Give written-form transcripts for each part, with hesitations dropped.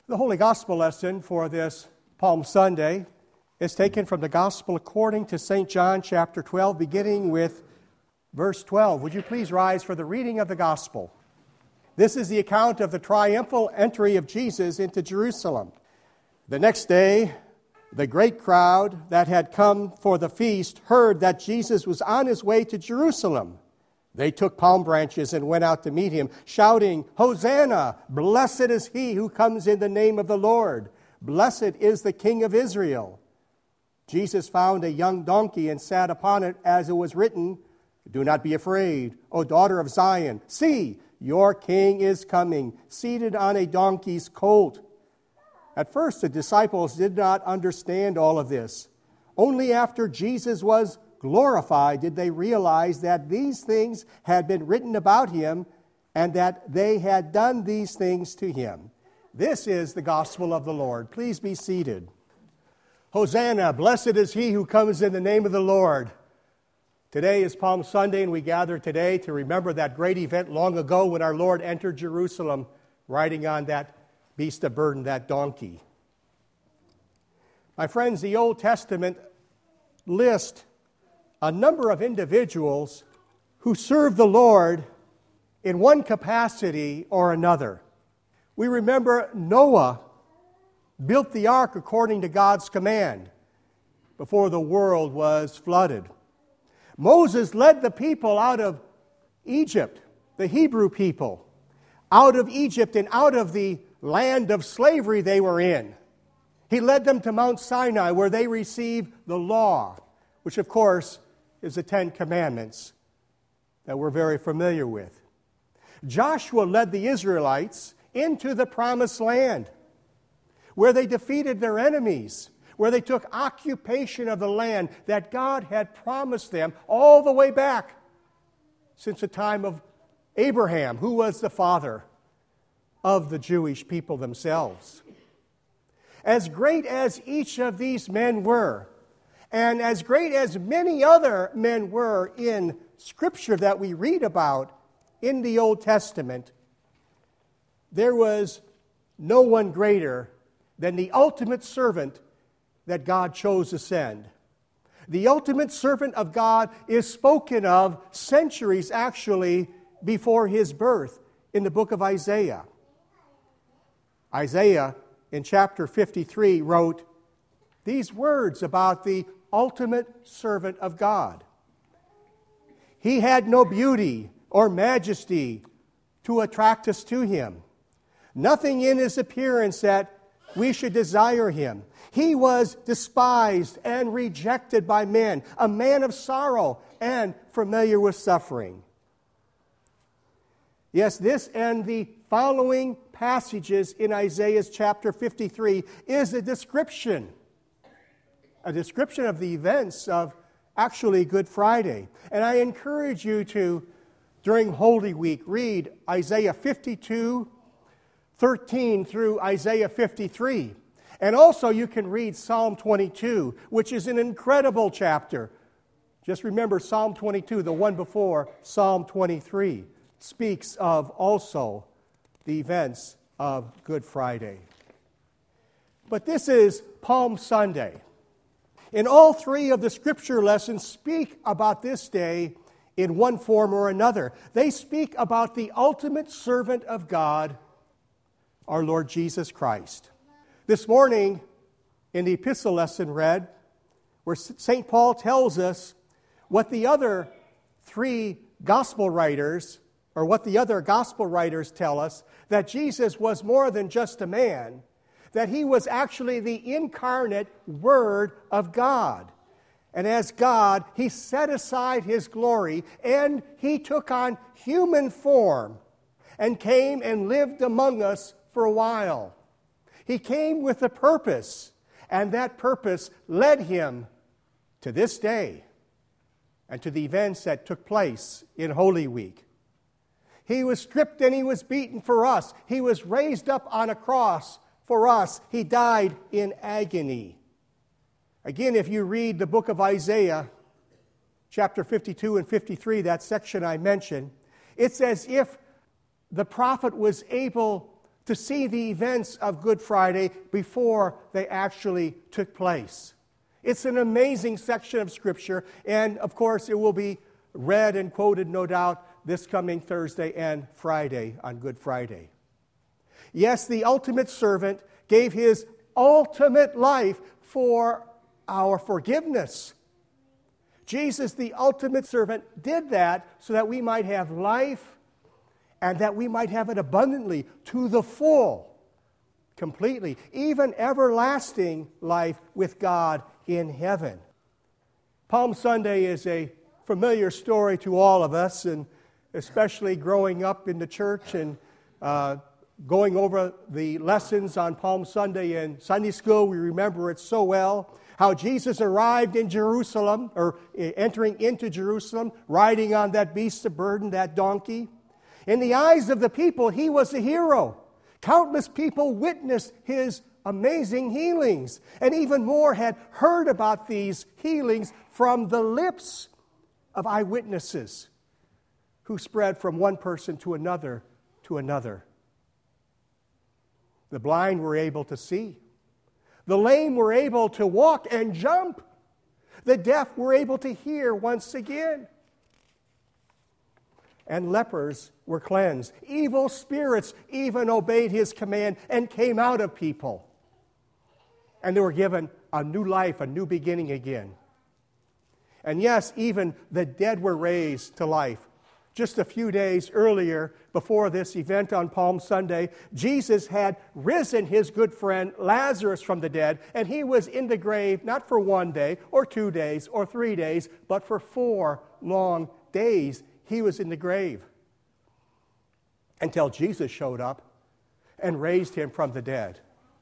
The Holy Gospel lesson for this Palm Sunday is taken from the Gospel according to St. John chapter 12, beginning with verse 12. Would you please rise for the reading of the Gospel? This is the account of the triumphal entry of Jesus into Jerusalem. The next day, the great crowd that had come for the feast heard that Jesus was on his way to Jerusalem. They took palm branches and went out to meet him, shouting, "Hosanna! Blessed is he who comes in the name of the Lord. Blessed is the King of Israel." Jesus found a young donkey and sat upon it, as it was written, "Do not be afraid, O daughter of Zion. See, your king is coming, seated on a donkey's colt." At first, the disciples did not understand all of this. Only after Jesus was glorified did they realize that these things had been written about him and that they had done these things to him. This is the gospel of the Lord. Please be seated. Hosanna, blessed is he who comes in the name of the Lord. Today is Palm Sunday, and we gather today to remember that great event long ago when our Lord entered Jerusalem riding on that beast of burden, that donkey. My friends, the Old Testament lists a number of individuals who served the Lord in one capacity or another. We remember Noah built the ark according to God's command before the world was flooded. Moses led the people out of Egypt, the Hebrew people, out of Egypt and out of the land of slavery they were in. He led them to Mount Sinai, where they received the law, which of course is the Ten Commandments that we're very familiar with. Joshua led the Israelites into the Promised Land, where they defeated their enemies, where they took occupation of the land that God had promised them all the way back since the time of Abraham, who was the father of the Jewish people themselves. As great as each of these men were, and as great as many other men were in Scripture that we read about in the Old Testament, there was no one greater than the ultimate servant that God chose to send. The ultimate servant of God is spoken of centuries actually before his birth in the book of Isaiah. Isaiah in chapter 53 wrote these words about the ultimate servant of God. He had no beauty or majesty to attract us to him. Nothing in his appearance that we should desire him. He was despised and rejected by men, a man of sorrow and familiar with suffering. Yes, this and the following passages in Isaiah chapter 53 is a description of the events of actually Good Friday. And I encourage you to, during Holy Week, read Isaiah 52:13 through Isaiah 53. And also you can read Psalm 22, which is an incredible chapter. Just remember Psalm 22, the one before Psalm 23, speaks of also the events of Good Friday. But this is Palm Sunday. And all three of the Scripture lessons speak about this day in one form or another. They speak about the ultimate servant of God, our Lord Jesus Christ. This morning, in the epistle lesson read, where St. Paul tells us what the other three gospel writers, or what the other gospel writers tell us, that Jesus was more than just a man, that he was actually the incarnate Word of God. And as God, he set aside his glory and he took on human form and came and lived among us for a while. He came with a purpose, and that purpose led him to this day and to the events that took place in Holy Week. He was stripped and he was beaten for us. He was raised up on a cross for us. He died in agony. Again, if you read the book of Isaiah, chapter 52 and 53, that section I mentioned, it's as if the prophet was able to see the events of Good Friday before they actually took place. It's an amazing section of Scripture, and of course it will be read and quoted, no doubt, this coming Thursday and Friday on Good Friday. Yes, the ultimate servant gave his ultimate life for our forgiveness. Jesus, the ultimate servant, did that so that we might have life and that we might have it abundantly, to the full, completely, even everlasting life with God in heaven. Palm Sunday is a familiar story to all of us, and especially growing up in the church and going over the lessons on Palm Sunday in Sunday school. We remember it so well. How Jesus arrived in Jerusalem, or entering into Jerusalem, riding on that beast of burden, that donkey. In the eyes of the people, he was a hero. Countless people witnessed his amazing healings, and even more had heard about these healings from the lips of eyewitnesses who spread from one person to another to another. The blind were able to see. The lame were able to walk and jump. The deaf were able to hear once again. And lepers were cleansed. Evil spirits even obeyed his command and came out of people. And they were given a new life, a new beginning again. And yes, even the dead were raised to life. Just a few days earlier, before this event on Palm Sunday, Jesus had risen his good friend Lazarus from the dead, and he was in the grave not for 1 day or 2 days or 3 days, but for 4 long days he was in the grave. Until Jesus showed up and raised him from the dead.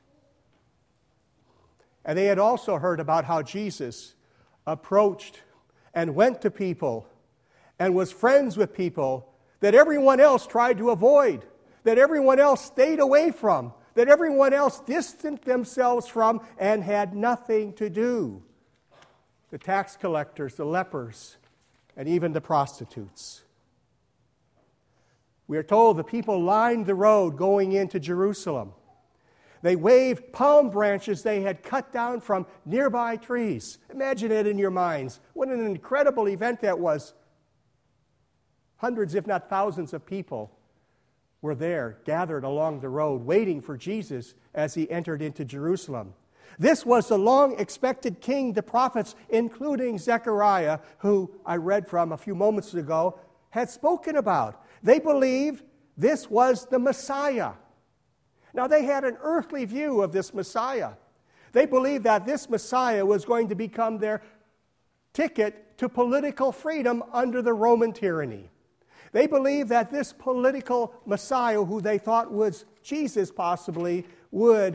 And they had also heard about how Jesus approached and went to people and was friends with people that everyone else tried to avoid, that everyone else stayed away from, that everyone else distanced themselves from and had nothing to do. The tax collectors, the lepers, and even the prostitutes. We are told the people lined the road going into Jerusalem. They waved palm branches they had cut down from nearby trees. Imagine it in your minds. What an incredible event that was. Hundreds, if not thousands, of people were there, gathered along the road, waiting for Jesus as he entered into Jerusalem. This was the long-expected king the prophets, including Zechariah, who I read from a few moments ago, had spoken about. They believed this was the Messiah. Now, they had an earthly view of this Messiah. They believed that this Messiah was going to become their ticket to political freedom under the Roman tyranny. They believed that this political Messiah, who they thought was Jesus possibly, would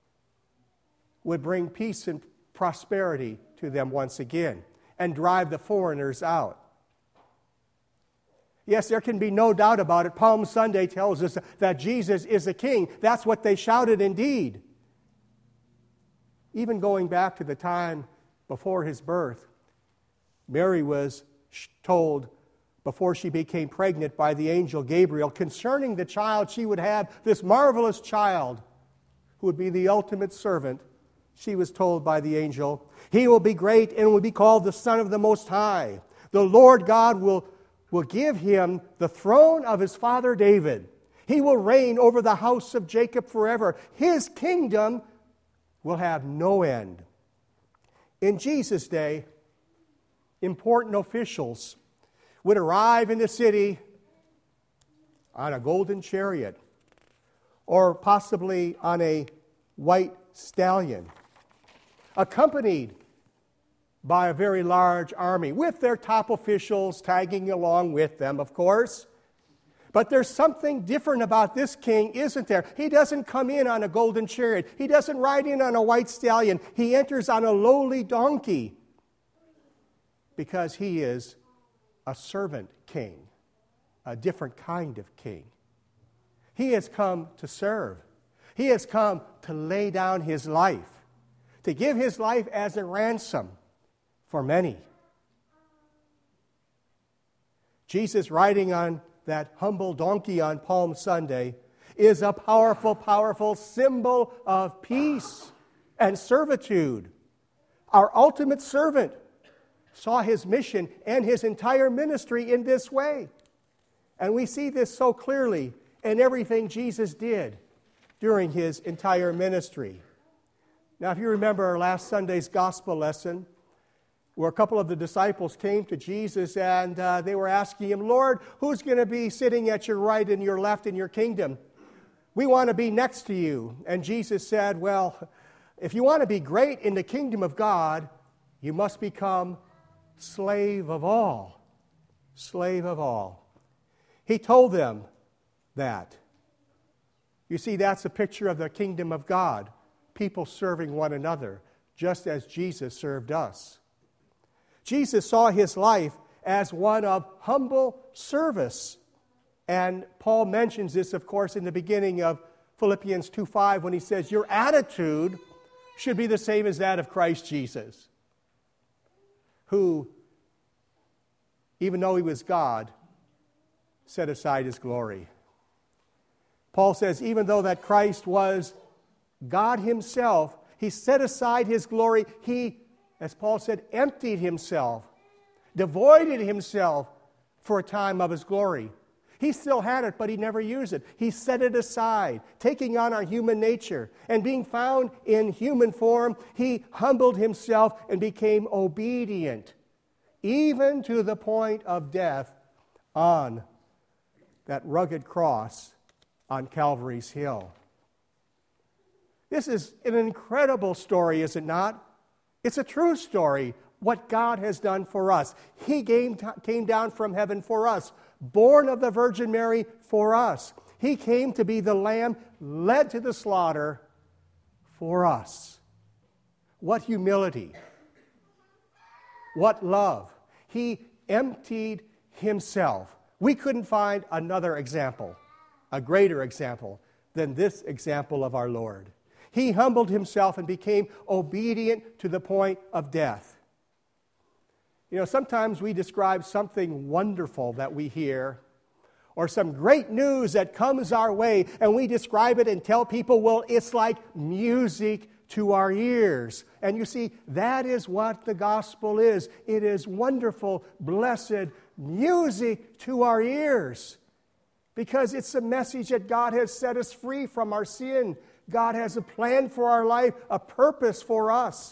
bring peace and prosperity to them once again and drive the foreigners out. Yes, there can be no doubt about it. Palm Sunday tells us that Jesus is a king. That's what they shouted indeed. Even going back to the time before his birth, Mary was told before she became pregnant by the angel Gabriel concerning the child she would have, this marvelous child who would be the ultimate servant. She was told by the angel, "He will be great and will be called the Son of the Most High. The Lord God will give him the throne of his father David. He will reign over the house of Jacob forever. His kingdom will have no end." In Jesus' day, important officials would arrive in the city on a golden chariot or possibly on a white stallion, accompanied by a very large army, with their top officials tagging along with them, of course. But there's something different about this king, isn't there? He doesn't come in on a golden chariot. He doesn't ride in on a white stallion. He enters on a lowly donkey because he is a servant king, a different kind of king. He has come to serve. He has come to lay down his life, to give his life as a ransom for many. Jesus riding on that humble donkey on Palm Sunday is a powerful, powerful symbol of peace and servitude. Our ultimate servant saw his mission and his entire ministry in this way. And we see this so clearly in everything Jesus did during his entire ministry. Now, if you remember our last Sunday's gospel lesson, where a couple of the disciples came to Jesus and they were asking him, Lord, who's going to be sitting at your right and your left in your kingdom? We want to be next to you. And Jesus said, well, if you want to be great in the kingdom of God, you must become slave of all. Slave of all. He told them that. You see, that's a picture of the kingdom of God. People serving one another, just as Jesus served us. Jesus saw his life as one of humble service. And Paul mentions this, of course, in the beginning of Philippians 2:5 when he says, your attitude should be the same as that of Christ Jesus, who, even though he was God, set aside his glory. Paul says, even though that Christ was God himself, he set aside his glory. He, as Paul said, emptied himself, devoided himself for a time of his glory. He still had it, but he never used it. He set it aside, taking on our human nature. And being found in human form, he humbled himself and became obedient, even to the point of death on that rugged cross on Calvary's Hill. This is an incredible story, is it not? It's a true story, what God has done for us. He came down from heaven for us, born of the Virgin Mary for us. He came to be the Lamb led to the slaughter for us. What humility. What love. He emptied himself. We couldn't find another example, a greater example than this example of our Lord. He humbled himself and became obedient to the point of death. You know, sometimes we describe something wonderful that we hear or some great news that comes our way, and we describe it and tell people, well, it's like music to our ears. And you see, that is what the gospel is. It is wonderful, blessed music to our ears, because it's a message that God has set us free from our sin. God has a plan for our life, a purpose for us.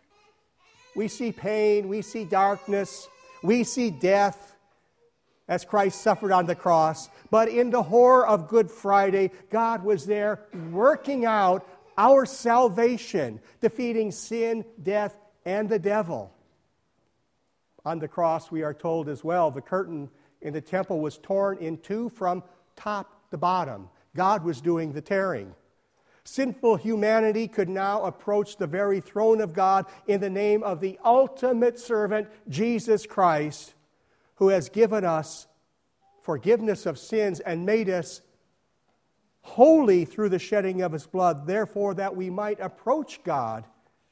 We see pain, we see darkness, we see death as Christ suffered on the cross. But in the horror of Good Friday, God was there working out our salvation, defeating sin, death, and the devil. On the cross, we are told as well, the curtain in the temple was torn in two from top to bottom. God was doing the tearing. Sinful humanity could now approach the very throne of God in the name of the ultimate servant, Jesus Christ, who has given us forgiveness of sins and made us holy through the shedding of his blood, therefore that we might approach God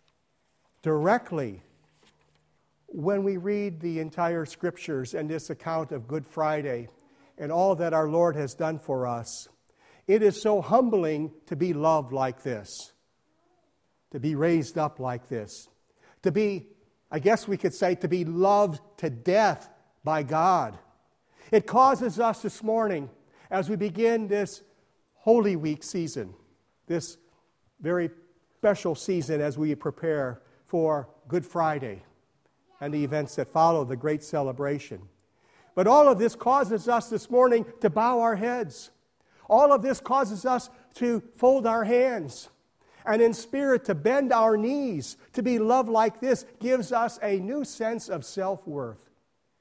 directly. When we read the entire Scriptures and this account of Good Friday and all that our Lord has done for us, it is so humbling to be loved like this, to be raised up like this, to be, I guess we could say, to be loved to death by God. It causes us this morning, as we begin this Holy Week season, this very special season as we prepare for Good Friday and the events that follow the great celebration. But all of this causes us this morning to bow our heads. All of this causes us to fold our hands and in spirit to bend our knees. To be loved like this gives us a new sense of self-worth.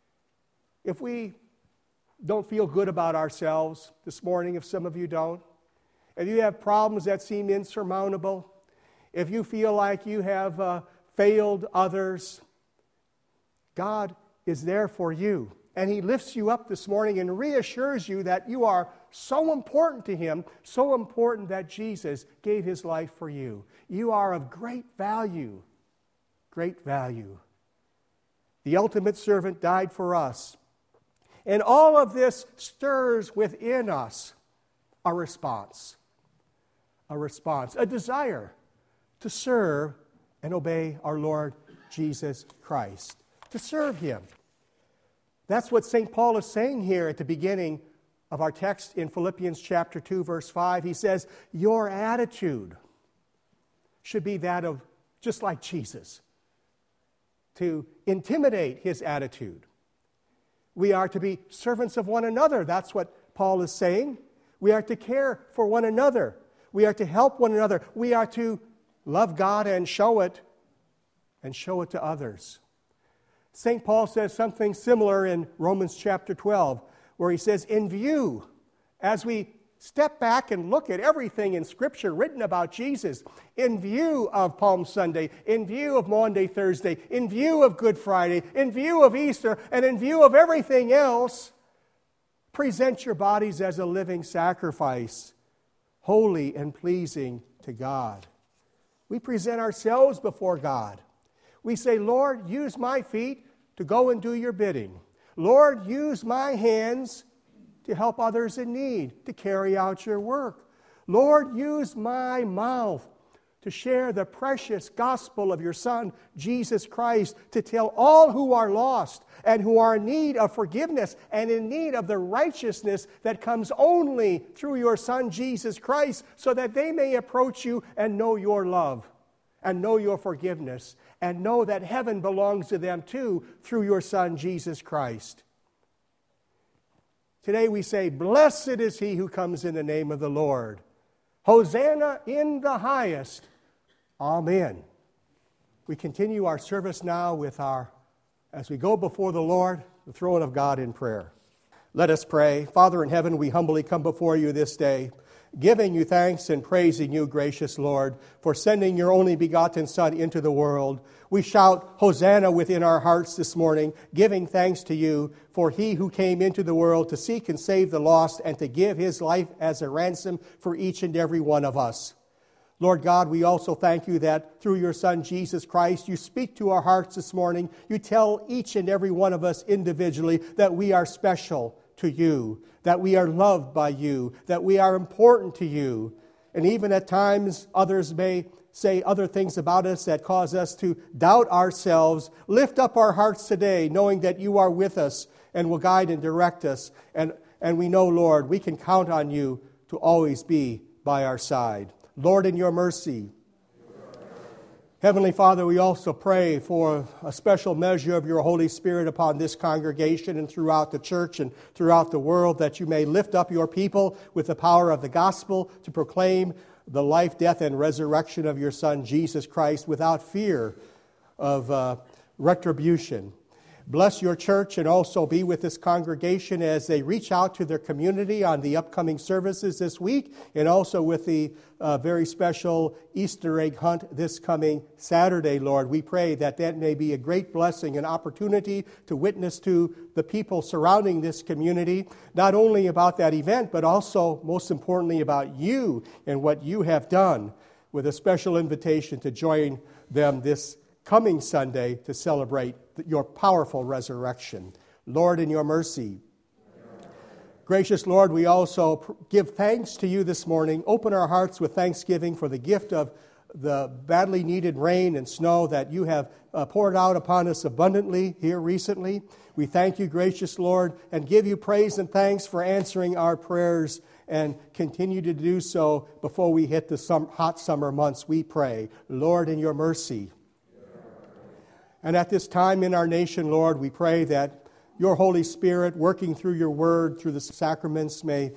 If we don't feel good about ourselves this morning, if some of you don't, if you have problems that seem insurmountable, if you feel like you have failed others, God is there for you. And he lifts you up this morning and reassures you that you are so important to him, so important that Jesus gave his life for you. You are of great value, great value. The ultimate servant died for us. And all of this stirs within us a response. A desire to serve and obey our Lord Jesus Christ. To serve Him. That's what St. Paul is saying here at the beginning of our text in Philippians chapter 2, verse 5. He says, your attitude should be that of just like Jesus. To intimidate His attitude. We are to be servants of one another. That's what Paul is saying. We are to care for one another. We are to help one another. We are to love God and show it to others. St. Paul says something similar in Romans chapter 12, where he says, in view, as we step back and look at everything in Scripture written about Jesus, in view of Palm Sunday, in view of Maundy Thursday, in view of Good Friday, in view of Easter, and in view of everything else, present your bodies as a living sacrifice, holy and pleasing to God. We present ourselves before God. We say, Lord, use my feet to go and do your bidding. Lord, use my hands to help others in need, to carry out your work. Lord, use my mouth to share the precious gospel of your Son, Jesus Christ, to tell all who are lost and who are in need of forgiveness and in need of the righteousness that comes only through your Son, Jesus Christ, so that they may approach you and know your love and know your forgiveness and know that heaven belongs to them too through your Son, Jesus Christ. Today we say, blessed is he who comes in the name of the Lord. Hosanna in the highest. Amen. We continue our service now as we go before the Lord, the throne of God in prayer. Let us pray. Father in heaven, we humbly come before you this day, giving you thanks and praising you, gracious Lord, for sending your only begotten Son into the world. We shout Hosanna within our hearts this morning, giving thanks to you for he who came into the world to seek and save the lost and to give his life as a ransom for each and every one of us. Lord God, we also thank you that through your Son, Jesus Christ, you speak to our hearts this morning. You tell each and every one of us individually that we are special to you, that we are loved by you, that we are important to you. And even at times, others may say other things about us that cause us to doubt ourselves. Lift up our hearts today, knowing that you are with us and will guide and direct us. And we know, Lord, we can count on you to always be by our side. Lord, in your mercy. Heavenly Father, we also pray for a special measure of your Holy Spirit upon this congregation and throughout the church and throughout the world, that you may lift up your people with the power of the gospel to proclaim the life, death, and resurrection of your Son, Jesus Christ, without fear of retribution. Bless your church and also be with this congregation as they reach out to their community on the upcoming services this week, and also with the very special Easter egg hunt this coming Saturday, Lord. We pray that may be a great blessing, an opportunity to witness to the people surrounding this community, not only about that event, but also, most importantly, about you and what you have done, with a special invitation to join them this coming Sunday to celebrate your powerful resurrection. Lord, in your mercy. Gracious Lord, we also give thanks to you this morning. Open our hearts with thanksgiving for the gift of the badly needed rain and snow that you have poured out upon us abundantly here recently. We thank you, gracious Lord, and give you praise and thanks for answering our prayers, and continue to do so before we hit the hot summer months, we pray. Lord, in your mercy. And at this time in our nation, Lord, we pray that your Holy Spirit, working through your word, through the sacraments, may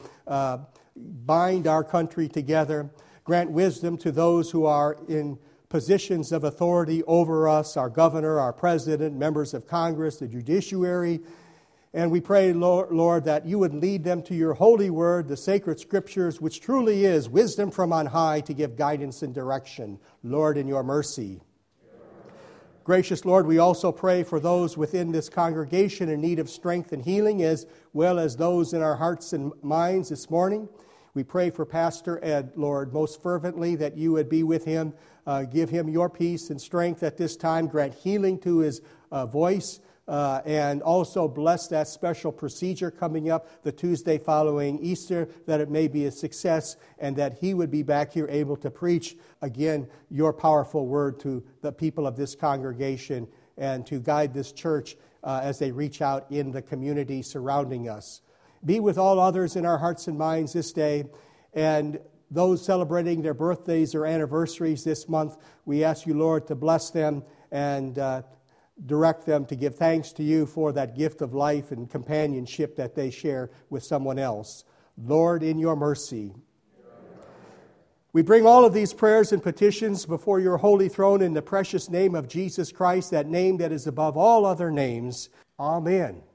bind our country together. Grant wisdom to those who are in positions of authority over us, our governor, our president, members of Congress, the judiciary. And we pray, Lord, that you would lead them to your holy word, the sacred scriptures, which truly is wisdom from on high to give guidance and direction. Lord, in your mercy. Gracious Lord, we also pray for those within this congregation in need of strength and healing, as well as those in our hearts and minds this morning. We pray for Pastor Ed, Lord, most fervently that you would be with him. Give him your peace and strength at this time. Grant healing to his voice. and also bless that special procedure coming up the Tuesday following Easter, that it may be a success and that he would be back here able to preach again your powerful word to the people of this congregation and to guide this church as they reach out in the community surrounding us. Be with all others in our hearts and minds this day, and those celebrating their birthdays or anniversaries this month, we ask you, Lord, to bless them and direct them to give thanks to you for that gift of life and companionship that they share with someone else. Lord, in your mercy. We bring all of these prayers and petitions before your holy throne in the precious name of Jesus Christ, that name that is above all other names. Amen.